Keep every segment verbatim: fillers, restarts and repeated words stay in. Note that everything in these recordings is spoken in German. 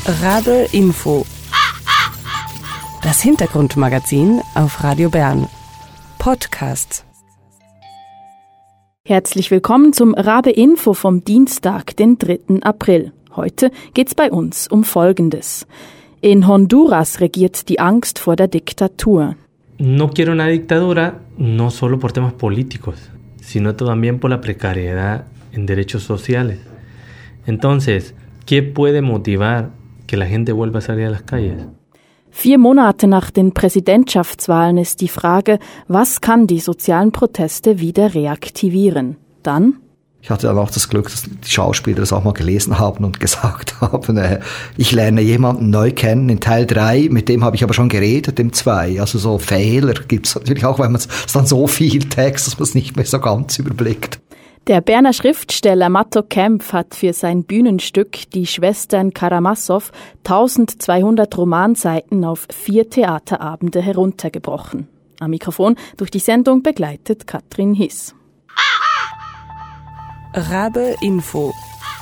Rabe Info. Das Hintergrundmagazin auf Radio Bern. Podcast. Herzlich willkommen zum Rabe Info vom Dienstag, den dritten April. Heute geht's bei uns um Folgendes. In Honduras regiert die Angst vor der Diktatur. No quiero una dictadura, no solo por temas políticos, sino también por la precariedad en derechos sociales. Entonces, ¿qué puede motivar que la gente vuelva a salir a las calles? Vier Monate nach den Präsidentschaftswahlen ist die Frage, was kann die sozialen Proteste wieder reaktivieren? Dann? Ich hatte dann auch das Glück, dass die Schauspieler das auch mal gelesen haben und gesagt haben, äh, ich lerne jemanden neu kennen in Teil drei, mit dem habe ich aber schon geredet im zwei. Also so Fehler gibt es natürlich auch, weil man es dann so viel Text, dass man es nicht mehr so ganz überblickt. Der Berner Schriftsteller Matto Kempf hat für sein Bühnenstück Die Schwestern Karamazov eintausendzweihundert Romanseiten auf vier Theaterabende heruntergebrochen. Am Mikrofon durch die Sendung begleitet Katrin Hiss. Rabe Info.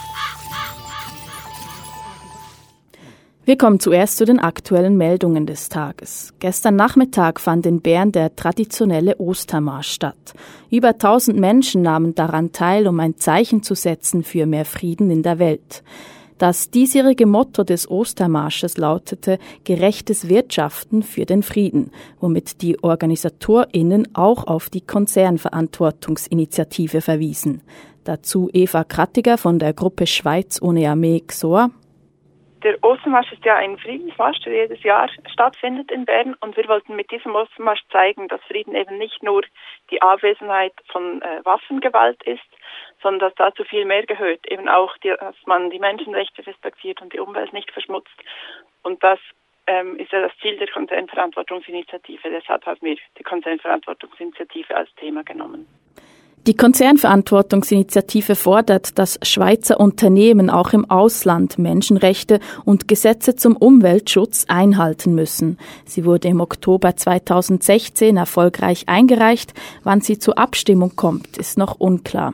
Wir kommen zuerst zu den aktuellen Meldungen des Tages. Gestern Nachmittag fand in Bern der traditionelle Ostermarsch statt. Über tausend Menschen nahmen daran teil, um ein Zeichen zu setzen für mehr Frieden in der Welt. Das diesjährige Motto des Ostermarsches lautete »Gerechtes Wirtschaften für den Frieden«, womit die OrganisatorInnen auch auf die Konzernverantwortungsinitiative verwiesen. Dazu Eva Krattiger von der Gruppe Schweiz ohne Armee X O A. Der Ostermarsch ist ja ein Friedensmarsch, der jedes Jahr stattfindet in Bern, und wir wollten mit diesem Ostermarsch zeigen, dass Frieden eben nicht nur die Abwesenheit von äh, Waffengewalt ist, sondern dass dazu viel mehr gehört, eben auch, die, dass man die Menschenrechte respektiert und die Umwelt nicht verschmutzt. Und das ähm, ist ja das Ziel der Konzernverantwortungsinitiative. Deshalb haben wir die Konzernverantwortungsinitiative als Thema genommen. Die Konzernverantwortungsinitiative fordert, dass Schweizer Unternehmen auch im Ausland Menschenrechte und Gesetze zum Umweltschutz einhalten müssen. Sie wurde im Oktober zweitausendsechzehn erfolgreich eingereicht. Wann sie zur Abstimmung kommt, ist noch unklar.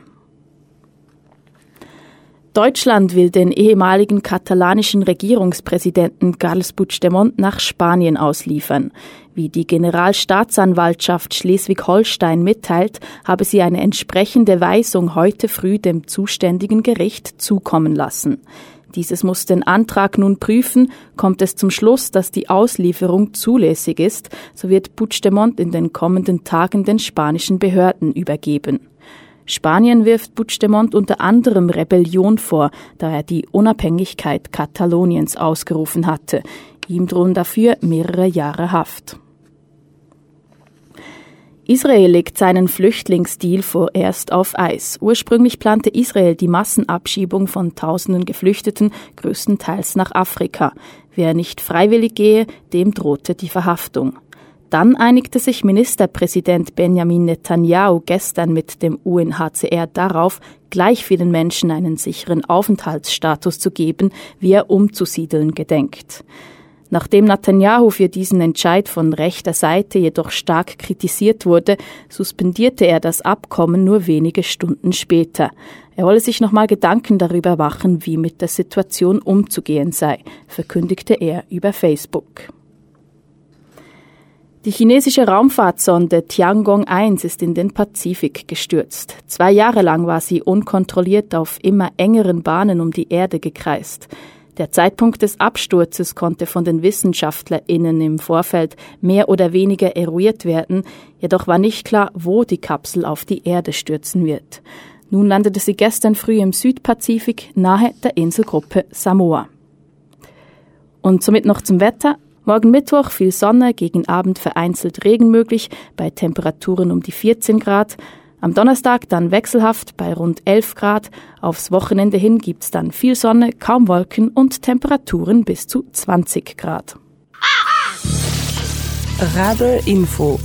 Deutschland will den ehemaligen katalanischen Regierungspräsidenten Carles Puigdemont nach Spanien ausliefern. Wie die Generalstaatsanwaltschaft Schleswig-Holstein mitteilt, habe sie eine entsprechende Weisung heute früh dem zuständigen Gericht zukommen lassen. Dieses muss den Antrag nun prüfen. Kommt es zum Schluss, dass die Auslieferung zulässig ist, so wird Puigdemont in den kommenden Tagen den spanischen Behörden übergeben. Spanien wirft Puigdemont unter anderem Rebellion vor, da er die Unabhängigkeit Kataloniens ausgerufen hatte. Ihm drohen dafür mehrere Jahre Haft. Israel legt seinen Flüchtlingsdeal vorerst auf Eis. Ursprünglich plante Israel die Massenabschiebung von tausenden Geflüchteten, größtenteils nach Afrika. Wer nicht freiwillig gehe, dem drohte die Verhaftung. Dann einigte sich Ministerpräsident Benjamin Netanyahu gestern mit dem U N H C R darauf, gleich vielen Menschen einen sicheren Aufenthaltsstatus zu geben, wie er umzusiedeln gedenkt. Nachdem Netanyahu für diesen Entscheid von rechter Seite jedoch stark kritisiert wurde, suspendierte er das Abkommen nur wenige Stunden später. Er wolle sich nochmal Gedanken darüber machen, wie mit der Situation umzugehen sei, verkündigte er über Facebook. Die chinesische Raumfahrtsonde Tiangong eins ist in den Pazifik gestürzt. Zwei Jahre lang war sie unkontrolliert auf immer engeren Bahnen um die Erde gekreist. Der Zeitpunkt des Absturzes konnte von den WissenschaftlerInnen im Vorfeld mehr oder weniger eruiert werden, jedoch war nicht klar, wo die Kapsel auf die Erde stürzen wird. Nun landete sie gestern früh im Südpazifik nahe der Inselgruppe Samoa. Und somit noch zum Wetter. Morgen Mittwoch viel Sonne, gegen Abend vereinzelt Regen möglich, bei Temperaturen um die vierzehn Grad. Am Donnerstag dann wechselhaft bei rund elf Grad. Aufs Wochenende hin gibt's dann viel Sonne, kaum Wolken und Temperaturen bis zu zwanzig Grad. Rabe Info.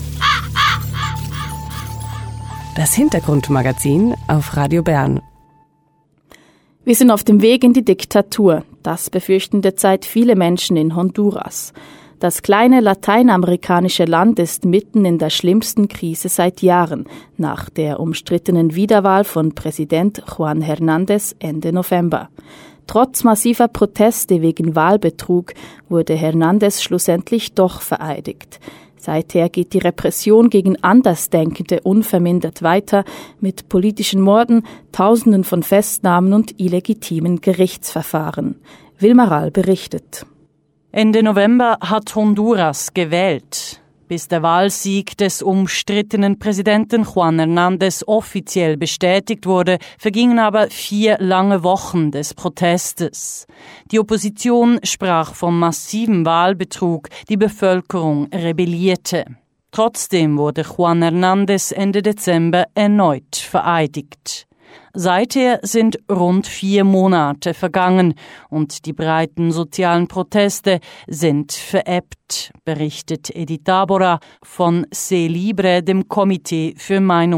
Das Hintergrundmagazin auf Radio Bern. Wir sind auf dem Weg in die Diktatur. Das befürchten derzeit viele Menschen in Honduras. Das kleine lateinamerikanische Land ist mitten in der schlimmsten Krise seit Jahren, nach der umstrittenen Wiederwahl von Präsident Juan Hernández Ende November. Trotz massiver Proteste wegen Wahlbetrug wurde Hernández schlussendlich doch vereidigt. Seither geht die Repression gegen Andersdenkende unvermindert weiter mit politischen Morden, Tausenden von Festnahmen und illegitimen Gerichtsverfahren. Wilma Rall berichtet. Ende November hat Honduras gewählt. Bis der Wahlsieg des umstrittenen Präsidenten Juan Hernández offiziell bestätigt wurde, vergingen aber vier lange Wochen des Protestes. Die Opposition sprach vom massiven Wahlbetrug, die Bevölkerung rebellierte. Trotzdem wurde Juan Hernández Ende Dezember erneut vereidigt. Seither sind rund vier Monate vergangen und die breiten sozialen Proteste sind verebbt, berichtet Edith Tabora von Se Libre, dem Komitee für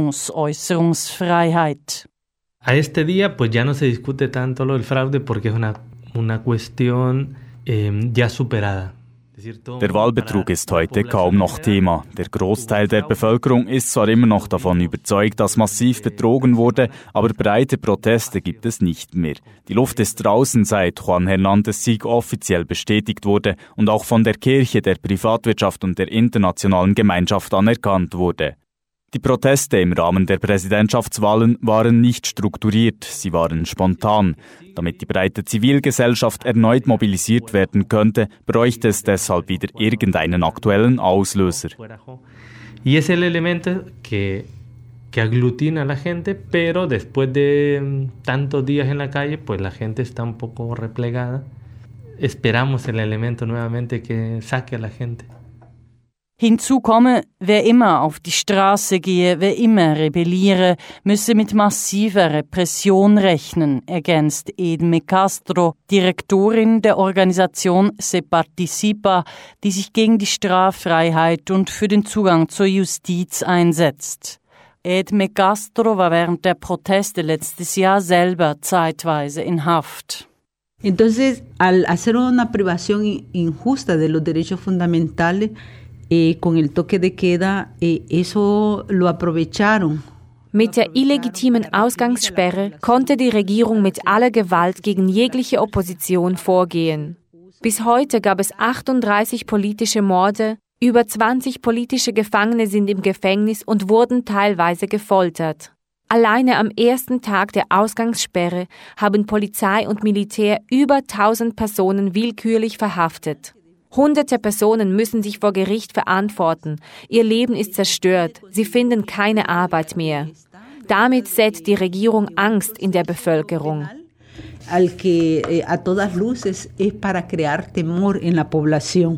Meinungsäußerungsfreiheit. A este día pues ya no se discute tanto lo del fraude porque es una, una cuestión eh, ya superada. Der Wahlbetrug ist heute kaum noch Thema. Der Großteil der Bevölkerung ist zwar immer noch davon überzeugt, dass massiv betrogen wurde, aber breite Proteste gibt es nicht mehr. Die Luft ist draußen, seit Juan Hernández Sieg offiziell bestätigt wurde und auch von der Kirche, der Privatwirtschaft und der internationalen Gemeinschaft anerkannt wurde. Die Proteste im Rahmen der Präsidentschaftswahlen waren nicht strukturiert, sie waren spontan. Damit die breite Zivilgesellschaft erneut mobilisiert werden könnte, bräuchte es deshalb wieder irgendeinen aktuellen Auslöser. Y es el elemento que que aglutina a la gente, pero después de tantos días en la calle, pues la gente está un poco replegada. Esperamos el elemento nuevamente que saque a la gente. Hinzu komme, wer immer auf die Straße gehe, wer immer rebelliere, müsse mit massiver Repression rechnen, ergänzt Edme Castro, Direktorin der Organisation Se Participa, die sich gegen die Straffreiheit und für den Zugang zur Justiz einsetzt. Edme Castro war während der Proteste letztes Jahr selber zeitweise in Haft. Entonces, al hacer una privación injusta de los derechos fundamentales, Eh, con el toque de queda, eh, eso lo aprovecharon. Mit der illegitimen Ausgangssperre konnte die Regierung mit aller Gewalt gegen jegliche Opposition vorgehen. Bis heute gab es achtunddreißig politische Morde, über zwanzig politische Gefangene sind im Gefängnis und wurden teilweise gefoltert. Alleine am ersten Tag der Ausgangssperre haben Polizei und Militär über tausend Personen willkürlich verhaftet. Hunderte Personen müssen sich vor Gericht verantworten. Ihr Leben ist zerstört. Sie finden keine Arbeit mehr. Damit sät die Regierung Angst in der Bevölkerung. Al que a todas luces es para crear temor en la población.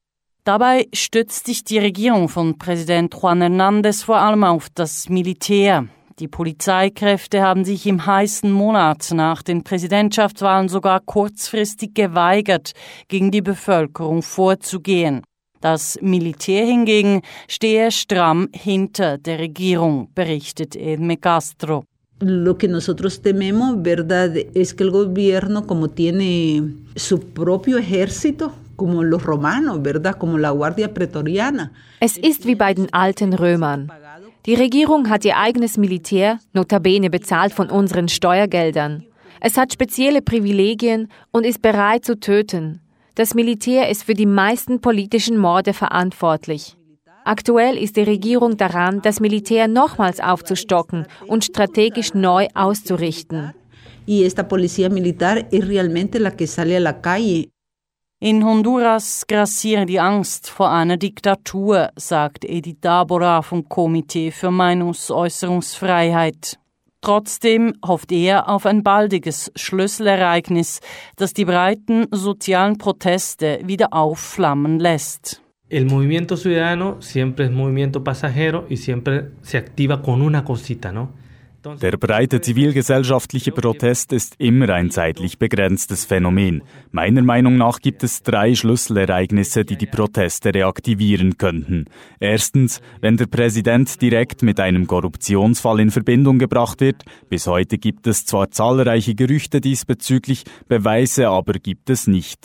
Dabei stützt sich die Regierung von Präsident Juan Hernández vor allem auf das Militär. Die Polizeikräfte haben sich im heißen Monat nach den Präsidentschaftswahlen sogar kurzfristig geweigert, gegen die Bevölkerung vorzugehen. Das Militär hingegen stehe stramm hinter der Regierung, berichtet Edme Castro. Lo que nosotros tememos, verdad, es que el gobierno, como tiene su propio ejército, como los romanos, verdad, como la Guardia Pretoriana. Es ist wie bei den alten Römern. Die Regierung hat ihr eigenes Militär, notabene bezahlt von unseren Steuergeldern. Es hat spezielle Privilegien und ist bereit zu töten. Das Militär ist für die meisten politischen Morde verantwortlich. Aktuell ist die Regierung daran, das Militär nochmals aufzustocken und strategisch neu auszurichten. Y esta policía militar es realmente la que sale a la calle. In Honduras grassiere die Angst vor einer Diktatur, sagt Edith Tabora vom Komitee für Meinungsäußerungsfreiheit. Trotzdem hofft er auf ein baldiges Schlüsselereignis, das die breiten sozialen Proteste wieder aufflammen lässt. El movimiento ciudadano siempre es movimiento pasajero y siempre se activa con una cosita, ¿no? Der breite zivilgesellschaftliche Protest ist immer ein zeitlich begrenztes Phänomen. Meiner Meinung nach gibt es drei Schlüsselereignisse, die die Proteste reaktivieren könnten. Erstens, wenn der Präsident direkt mit einem Korruptionsfall in Verbindung gebracht wird. Bis heute gibt es zwar zahlreiche Gerüchte diesbezüglich, Beweise aber gibt es nicht.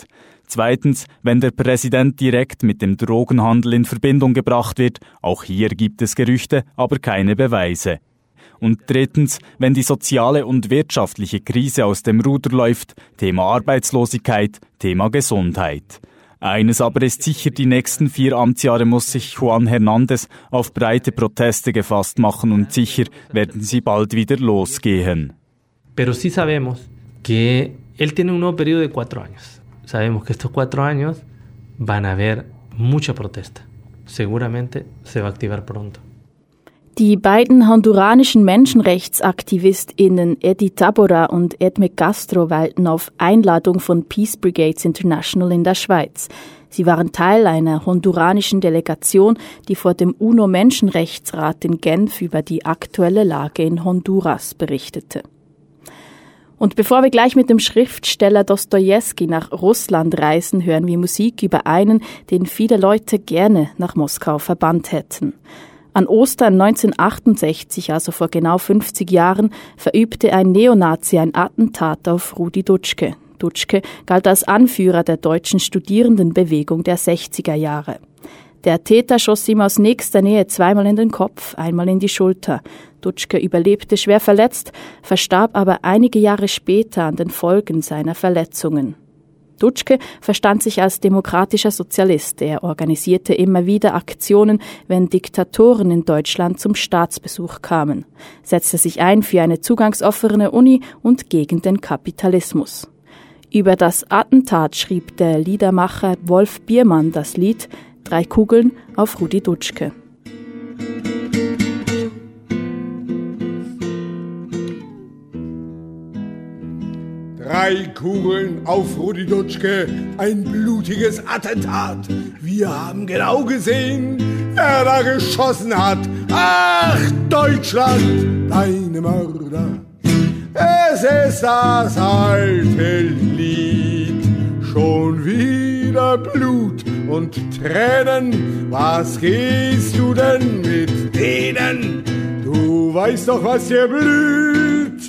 Zweitens, wenn der Präsident direkt mit dem Drogenhandel in Verbindung gebracht wird. Auch hier gibt es Gerüchte, aber keine Beweise. Und drittens, wenn die soziale und wirtschaftliche Krise aus dem Ruder läuft. Thema Arbeitslosigkeit, Thema Gesundheit. Eines aber ist sicher, die nächsten vier Amtsjahre muss sich Juan Hernández auf breite Proteste gefasst machen und sicher werden sie bald wieder losgehen. Pero sí sabemos que él tiene un nuevo periodo de cuatro años. Sabemos que estos cuatro años van a haber mucha protesta. Seguramente se va a activar pronto. Die beiden honduranischen MenschenrechtsaktivistInnen Eddie Tabora und Edme Castro weilten auf Einladung von Peace Brigades International in der Schweiz. Sie waren Teil einer honduranischen Delegation, die vor dem UNO-Menschenrechtsrat in Genf über die aktuelle Lage in Honduras berichtete. Und bevor wir gleich mit dem Schriftsteller Dostojewski nach Russland reisen, hören wir Musik über einen, den viele Leute gerne nach Moskau verbannt hätten. An Ostern neunzehnhundertachtundsechzig, also vor genau fünfzig Jahren, verübte ein Neonazi ein Attentat auf Rudi Dutschke. Dutschke galt als Anführer der deutschen Studierendenbewegung der sechziger Jahre. Der Täter schoss ihm aus nächster Nähe zweimal in den Kopf, einmal in die Schulter. Dutschke überlebte schwer verletzt, verstarb aber einige Jahre später an den Folgen seiner Verletzungen. Dutschke verstand sich als demokratischer Sozialist. Er organisierte immer wieder Aktionen, wenn Diktatoren in Deutschland zum Staatsbesuch kamen, setzte sich ein für eine zugangsoffene Uni und gegen den Kapitalismus. Über das Attentat schrieb der Liedermacher Wolf Biermann das Lied »Drei Kugeln auf Rudi Dutschke«. Drei Kugeln auf Rudi Dutschke, ein blutiges Attentat. Wir haben genau gesehen, wer da geschossen hat. Ach, Deutschland, deine Mörder. Es ist das alte Lied. Schon wieder Blut und Tränen. Was gehst du denn mit denen? Du weißt doch, was dir blüht.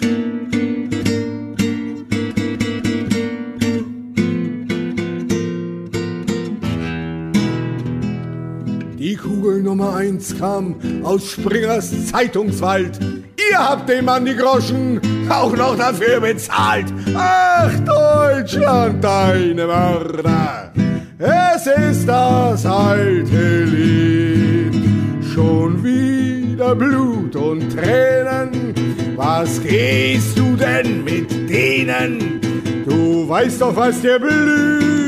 Die Kugel Nummer eins kam aus Springers Zeitungswald. Ihr habt dem Mann die Groschen auch noch dafür bezahlt. Ach, Deutschland, deine Mörder. Es ist das alte Lied. Schon wieder Blut und Tränen. Was gehst du denn mit denen? Du weißt doch, was dir blüht.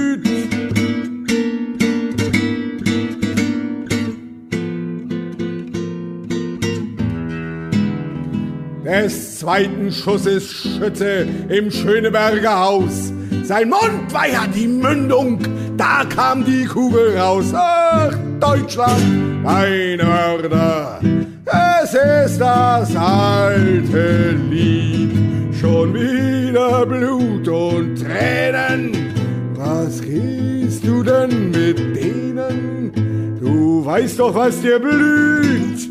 Des zweiten Schusses Schütze im Schöneberger Haus. Sein Mund weihert die Mündung, da kam die Kugel raus. Ach, Deutschland, deine Mörder. Es ist das alte Lied. Schon wieder Blut und Tränen. Was gehst du denn mit denen? Du weißt doch, was dir blüht.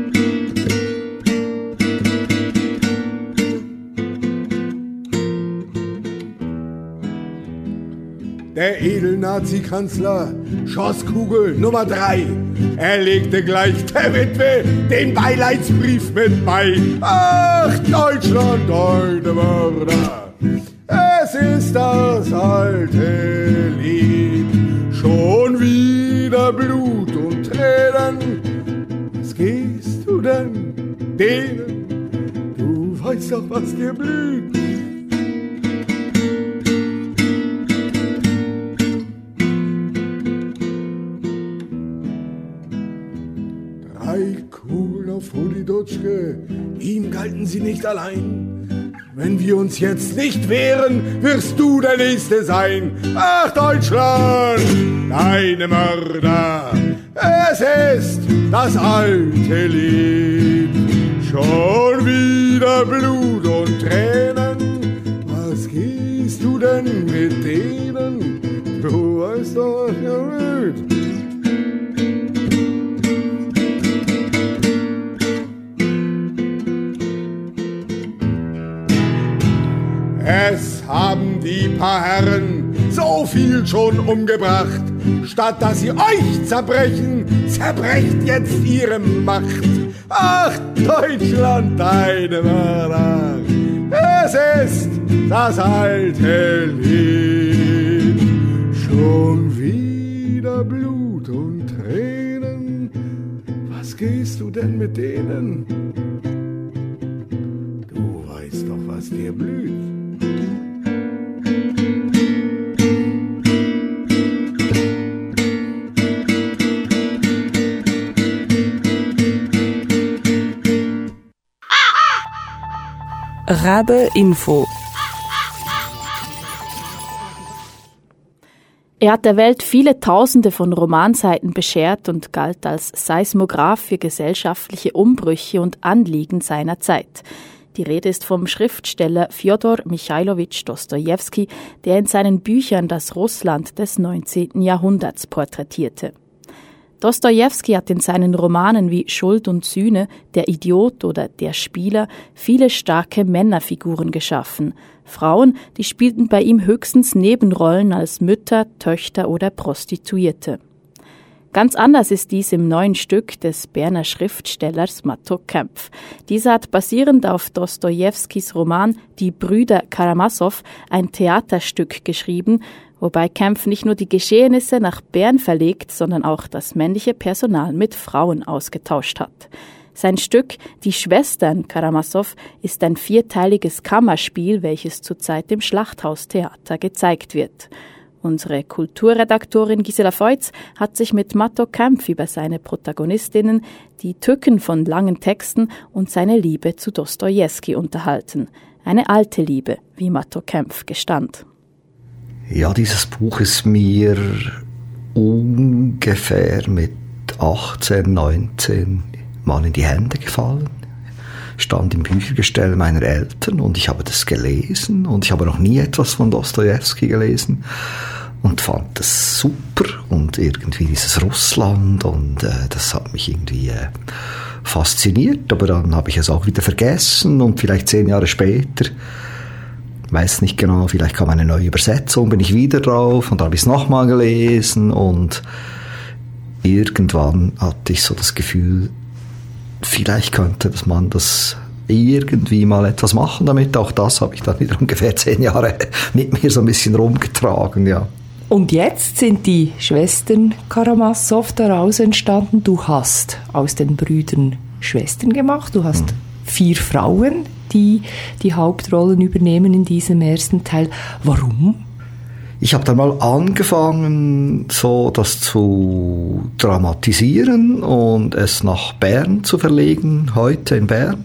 Der Edelnazi-Kanzler schoss Kugel Nummer drei. Er legte gleich der Witwe den Beileidsbrief mit bei. Ach, Deutschland, deine Mörder. Es ist das alte Lied. Schon wieder Blut und Tränen. Was gehst du denn denen? Du weißt doch, was dir blüht. Drei Kugeln auf Rudi Dutschke, ihm galten sie nicht allein. Wenn wir uns jetzt nicht wehren, wirst du der Nächste sein. Ach, Deutschland, deine Mörder. Es ist das alte Lied. Schon wieder Blut und Tränen. Was gehst du denn mit denen? Du weißt doch, was ihr blüht. Es haben die paar Herren, so viel schon umgebracht. Statt dass sie euch zerbrechen, zerbrecht jetzt ihre Macht. Ach, Deutschland, deine Mörder, es ist das alte Lied. Schon wieder Blut und Tränen, was gehst du denn mit denen? Du weißt doch, was dir blüht. Rabe Info. Er hat der Welt viele Tausende von Romanseiten beschert und galt als Seismograph für gesellschaftliche Umbrüche und Anliegen seiner Zeit. Die Rede ist vom Schriftsteller Fjodor Michailowitsch Dostojewski, der in seinen Büchern das Russland des neunzehnten Jahrhunderts porträtierte. Dostojewski hat in seinen Romanen wie Schuld und Sühne, Der Idiot oder Der Spieler viele starke Männerfiguren geschaffen. Frauen, die spielten bei ihm höchstens Nebenrollen als Mütter, Töchter oder Prostituierte. Ganz anders ist dies im neuen Stück des Berner Schriftstellers Matto Kempf. Dieser hat basierend auf Dostojewskis Roman Die Brüder Karamassow ein Theaterstück geschrieben, wobei Kempf nicht nur die Geschehnisse nach Bern verlegt, sondern auch das männliche Personal mit Frauen ausgetauscht hat. Sein Stück Die Schwestern Karamassow ist ein vierteiliges Kammerspiel, welches zurzeit im Schlachthaustheater gezeigt wird. Unsere Kulturredaktorin Gisela Feutz hat sich mit Matto Kempf über seine Protagonistinnen, die Tücken von langen Texten und seine Liebe zu Dostojewski unterhalten. Eine alte Liebe, wie Matto Kempf gestand. Ja, dieses Buch ist mir ungefähr mit achtzehn, neunzehn Mal in die Hände gefallen. Stand im Büchergestell meiner Eltern und ich habe das gelesen und ich habe noch nie etwas von Dostojewski gelesen und fand das super und irgendwie dieses Russland und äh, das hat mich irgendwie äh, fasziniert, aber dann habe ich es auch wieder vergessen und vielleicht zehn Jahre später, weiß nicht genau, vielleicht kam eine neue Übersetzung, bin ich wieder drauf und dann habe ich es nochmal gelesen und irgendwann hatte ich so das Gefühl, vielleicht könnte man das irgendwie mal etwas machen damit. Auch das habe ich dann wieder ungefähr zehn Jahre mit mir so ein bisschen rumgetragen, ja. Und jetzt sind die Schwestern Karamassow daraus entstanden. Du hast aus den Brüdern Schwestern gemacht. Du hast hm. vier Frauen, die die Hauptrollen übernehmen in diesem ersten Teil. Warum? Ich habe dann mal angefangen, so das zu dramatisieren und es nach Bern zu verlegen, heute in Bern.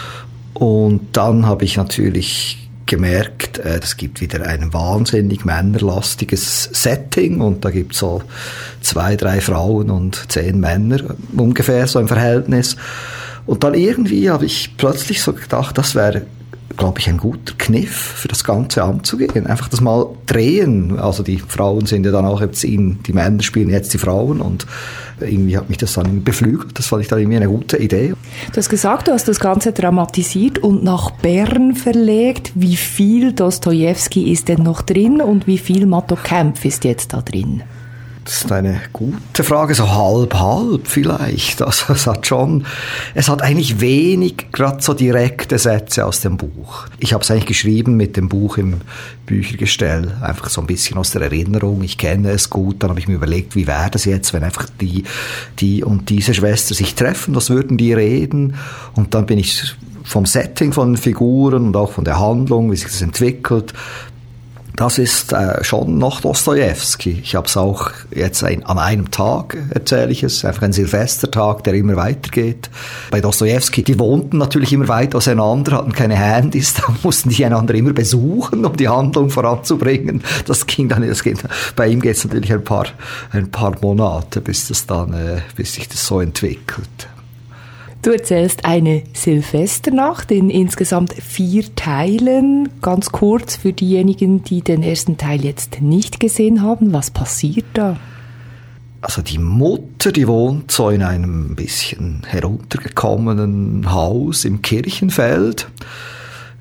Und dann habe ich natürlich gemerkt, es gibt wieder ein wahnsinnig männerlastiges Setting und da gibt es so zwei, drei Frauen und zehn Männer, ungefähr so im Verhältnis. Und dann irgendwie habe ich plötzlich so gedacht, das wäre, glaube ich, ein guter Kniff für das Ganze anzugehen. Einfach das mal drehen. Also die Frauen sind ja dann auch jetzt in, die Männer spielen jetzt die Frauen und irgendwie hat mich das dann beflügelt. Das fand ich dann irgendwie eine gute Idee. Du hast gesagt, du hast das Ganze dramatisiert und nach Bern verlegt. Wie viel Dostojewski ist denn noch drin und wie viel Matto Kempf ist jetzt da drin? Das ist eine gute Frage, so halb, halb vielleicht. Also es hat schon, es hat eigentlich wenig, gerade so direkte Sätze aus dem Buch. Ich habe es eigentlich geschrieben mit dem Buch im Büchergestell, einfach so ein bisschen aus der Erinnerung. Ich kenne es gut, dann habe ich mir überlegt, wie wäre das jetzt, wenn einfach die, die und diese Schwester sich treffen, was würden die reden? Und dann bin ich vom Setting von den Figuren und auch von der Handlung, wie sich das entwickelt, das ist äh, schon noch Dostojewski. Ich habe es auch jetzt ein, an einem Tag, erzähle ich es, einfach ein Silvestertag, der immer weitergeht. Bei Dostojewski, die wohnten natürlich immer weit auseinander, hatten keine Handys, da mussten die einander immer besuchen, um die Handlung voranzubringen. Das ging dann, das geht, bei ihm geht es natürlich ein paar, ein paar Monate, bis das dann, äh, bis sich das so entwickelt. Du erzählst eine Silvesternacht in insgesamt vier Teilen. Ganz kurz für diejenigen, die den ersten Teil jetzt nicht gesehen haben. Was passiert da? Also die Mutter, die wohnt so in einem bisschen heruntergekommenen Haus im Kirchenfeld.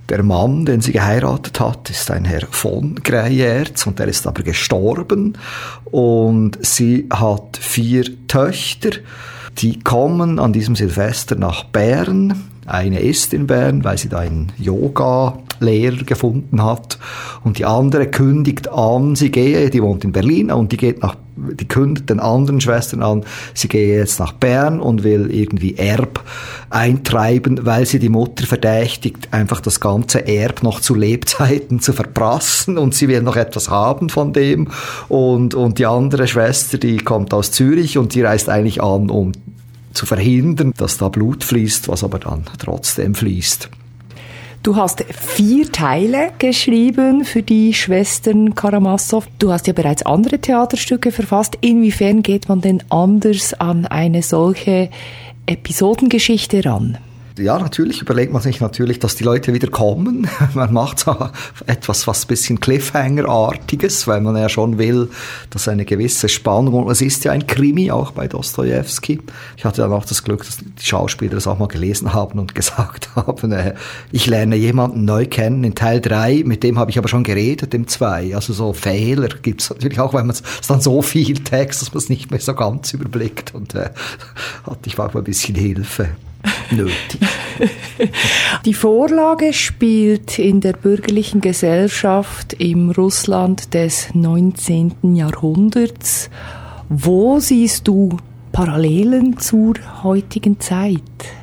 Der Mann, den sie geheiratet hat, ist ein Herr von Greyerz und der ist aber gestorben. Und sie hat vier Töchter, die kommen an diesem Silvester nach Bern. Eine ist in Bern, weil sie da einen Yoga-Lehrer gefunden hat. Und die andere kündigt an, sie gehe, die wohnt in Berlin, und die geht nach, die kündigt den anderen Schwestern an, sie gehe jetzt nach Bern und will irgendwie Erb eintreiben, weil sie die Mutter verdächtigt, einfach das ganze Erb noch zu Lebzeiten zu verprassen, und sie will noch etwas haben von dem. Und, und die andere Schwester, die kommt aus Zürich und die reist eigentlich an, um zu verhindern, dass da Blut fließt, was aber dann trotzdem fließt. Du hast vier Teile geschrieben für die Schwestern Karamasow. Du hast ja bereits andere Theaterstücke verfasst. Inwiefern geht man denn anders an eine solche Episodengeschichte ran? Ja, natürlich überlegt man sich natürlich, dass die Leute wieder kommen. Man macht so etwas, was ein bisschen Cliffhanger-artiges, weil man ja schon will, dass eine gewisse Spannung, und es ist ja ein Krimi auch bei Dostojewski. Ich hatte dann auch das Glück, dass die Schauspieler das auch mal gelesen haben und gesagt haben, äh, ich lerne jemanden neu kennen in Teil drei, mit dem habe ich aber schon geredet im zwei. Also so Fehler gibt es natürlich auch, weil man es dann so viel Text, dass man es nicht mehr so ganz überblickt, und äh, hatte ich auch mal ein bisschen Hilfe nötig. Die Vorlage spielt in der bürgerlichen Gesellschaft im Russland des neunzehnten Jahrhunderts. Wo siehst du Parallelen zur heutigen Zeit?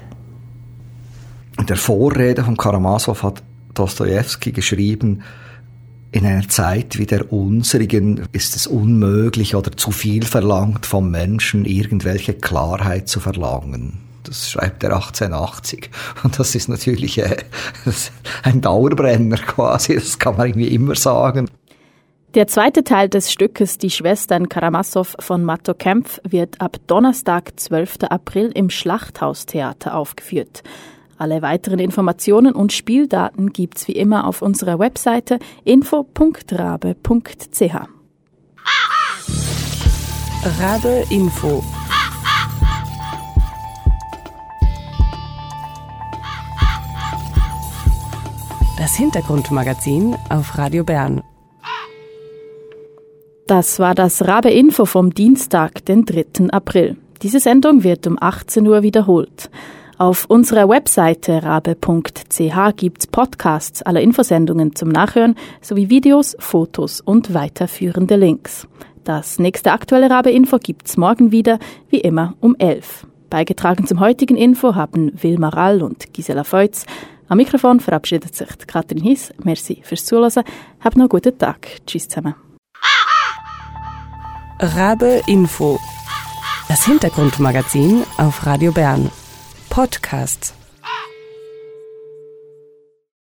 In der Vorrede von Karamasow hat Dostojewski geschrieben, in einer Zeit wie der unsrigen ist es unmöglich oder zu viel verlangt vom Menschen, irgendwelche Klarheit zu verlangen. Das schreibt er achtzehnhundertachtzig. Und das ist natürlich äh, das ist ein Dauerbrenner quasi, das kann man irgendwie immer sagen. Der zweite Teil des Stückes Die Schwestern Karamasow von Matto Kempf wird ab Donnerstag, zwölften April im Schlachthaustheater aufgeführt. Alle weiteren Informationen und Spieldaten gibt's wie immer auf unserer Webseite info punkt rabe punkt c h. Rabe Info. Das Hintergrundmagazin auf Radio Bern. Das war das Rabe Info vom Dienstag, den dritten April. Diese Sendung wird um achtzehn Uhr wiederholt. Auf unserer Webseite rabe punkt c h gibt's Podcasts aller Infosendungen zum Nachhören sowie Videos, Fotos und weiterführende Links. Das nächste aktuelle Rabe Info gibt's morgen wieder, wie immer um elf. Beigetragen zum heutigen Info haben Wilma Rall und Gisela Feutz. Am Mikrofon verabschiedet sich Katrin Hiss. Merci fürs Zuhören. Habt noch einen guten Tag. Tschüss zusammen. Rabe Info. Das Hintergrundmagazin auf Radio Bern. Podcasts.